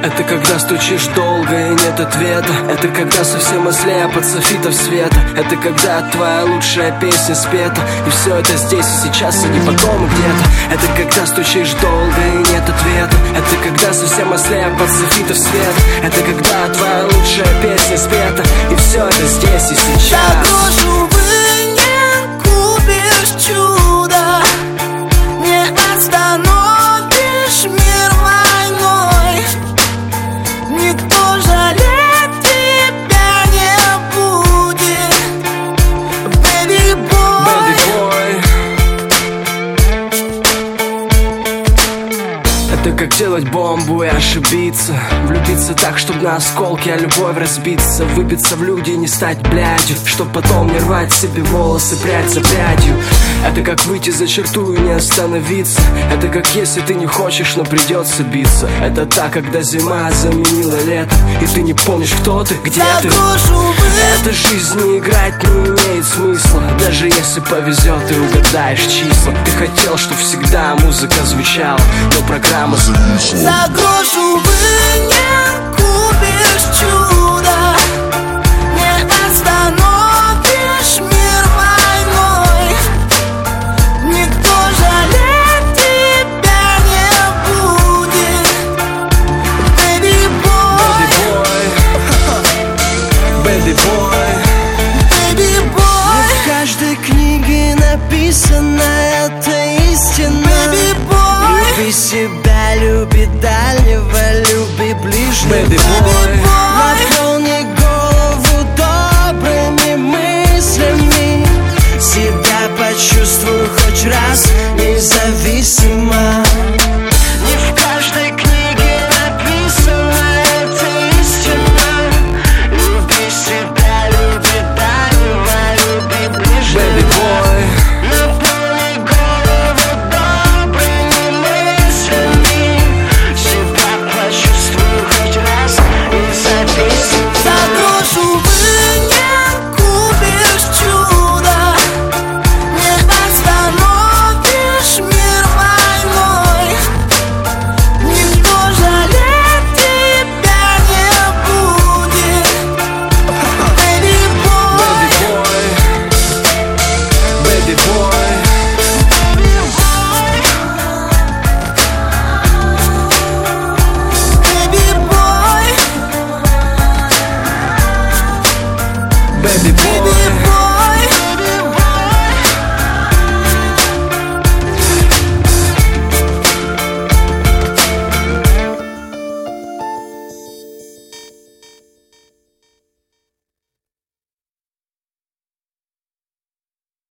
Это когда стучишь долго и нет ответа. Это когда совсем ослея под софитов света. Это когда твоя лучшая песня спета. И все это здесь и сейчас, а не потом где-то. Это когда стучишь долго и нет ответа. Это когда совсем ослея под софитов света. Это когда твоя лучшая песня спета. И все это здесь и сейчас. За душу вы не купишь чудо, не остановишь мир войной. Никто жалеть тебя не будет, baby boy. Baby boy. Это как делать бомбу и ошибиться. Влюбиться так, чтоб на осколки, а любовь разбиться. Выбиться в люди и не стать блядью, чтоб потом не рвать себе волосы прядь за прядью. Это как выйти за черту и не остановиться. Это как если ты не хочешь, но придется биться. Это так, когда зима заменила лето, и ты не помнишь, кто ты, где ты. Эта жизнь не играть не имеет смысла. Даже если повезет и угадаешь числа. Ты хотел, чтоб всегда музыка звучала, но программа зависла. За грош, увы, не купишь чудо, не остановишь мир войной. Никто жалеть тебя не будет, baby boy. Baby boy. Baby boy. В каждой книге написана эта истина. Baby boy. Люби себя, люби дальнего, люби ближнего. Baby boy. Наполни голову добрыми мыслями. Себя почувствуй хоть раз независимо. Не в каждой книге написана эта истина. Люби себя, люби дальнего, люби ближнего. Baby boy. Наполни голову добрыми мыслями. Себя почувствуй хоть раз независимо. За грош, увы, не купишь чудо, не остановишь мир войной. Никто жалеть тебя не будет, baby boy. Baby boy. Baby boy. Baby boy. Baby boy.